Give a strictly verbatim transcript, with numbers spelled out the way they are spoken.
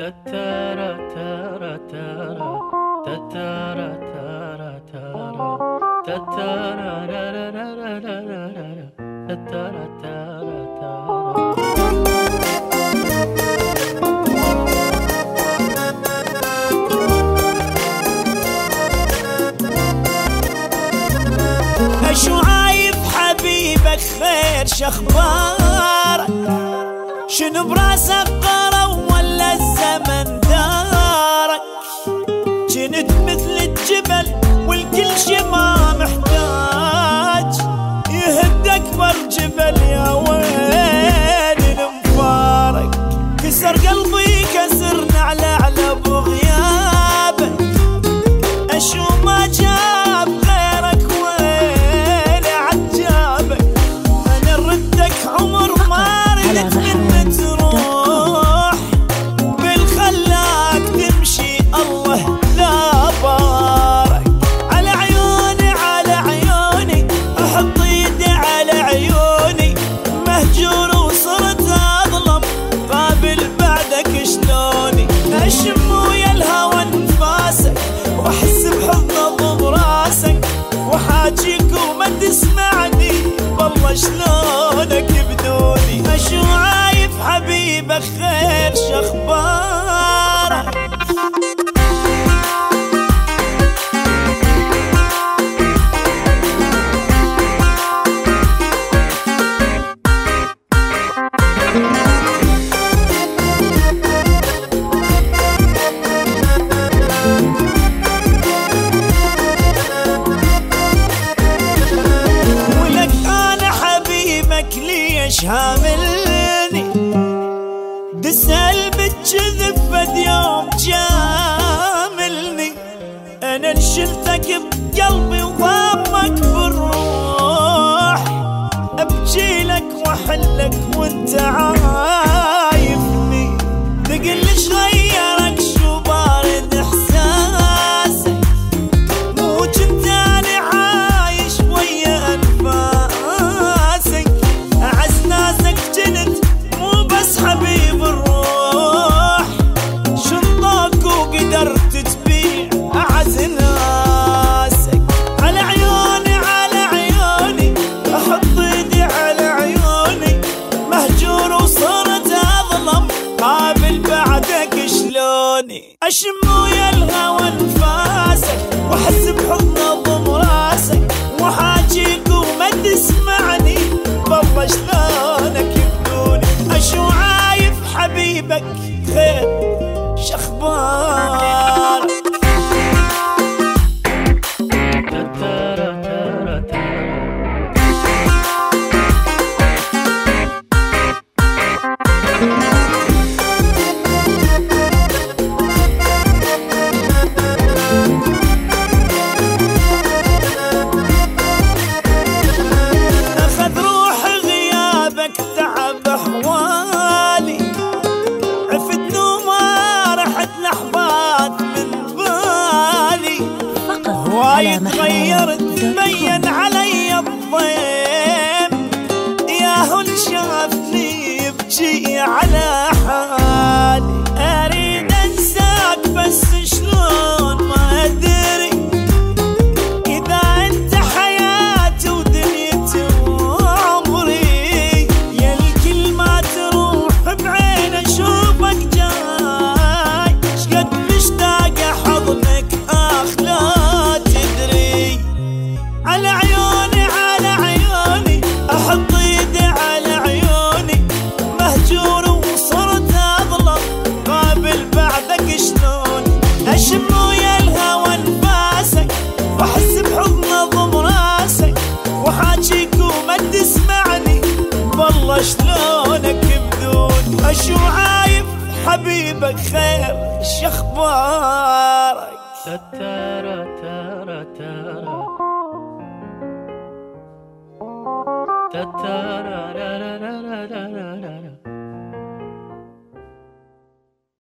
تتارا تارا تارا تتارا تارا تارا تتارا را را را را را را را تتارا تارا تارا. شو عايب حبيبك خير شخبارك؟ شنو براسك قروا ولا الزمن دارك؟ جنت مثل الجبل والكل شي ما محتاج يهد اكبر جبل، يا ويلي المفارق كسر قلبي كسرنا على على بغيابك. اشو ما جاب غيرك ويلي عجابك، انا ردك عمر ما ردت منك تروح بالخلاك تمشي الله لا بارك. على عيوني على عيوني احط ايدي على عيوني، مهجور وصرت اظلم قابل بعدك شلوني. اشم ويا الهوى انفاسك واحس بحضن براسك، وحاجيك وما تسمعني والله شلونك بدوني. اشو عايف حبيبك خير شخبارك؟ ولك انا حبيبك ليش هاملني؟ تسأل بالجذب فد يوم جاملني. انا شلتك بقلبي وضمك بالروح، ابجيلك واحلك وانت عايفني. تقل ايش غيرك شو بارد احساسك، مو جنت انا عايش ويا انفاسك. اعز ناسك جنت مو بس حبيب الروح، شنطاك وقدرت تبيع اعز ناسك. على عيوني على عيوني احط ايدي على عيوني، مهجور وصرت اظلم قابل بعدك شلوني. اشم ويا الهوى انفاسك واحس بحضن ضم راسك، وحاجيك وما تسمعني والله شلونك بدوني. اشو عايف حبيبك خير شخبارك؟ تتارا تارا تارا اخذ روح غيابك تعب احوالي، عفت وما رحت لحظات من بالي. وايد غيرت تبين علي الضيم، ياهو شافني يبكي على حالي. اريد انساك بس شلون ما ادري، اذا انت حياتي ودنيتي وعمري. يا الكل ما تروح بعين اشوفك جاي، شقد مشتاق حضنك اخ لا تدري. على عيوني على عيوني احط ايدي على عيوني، مهجور وصرت اظلم قابل بعدك شلون. اشم ويا الهوى انفاسك واحس بحضن ضم راسك، وحاجيك وما تسمعني والله شلونك بدون. اشو عايب حبيبك خير شخبارك؟ تتارا تارا تارا تتارا را را را را را را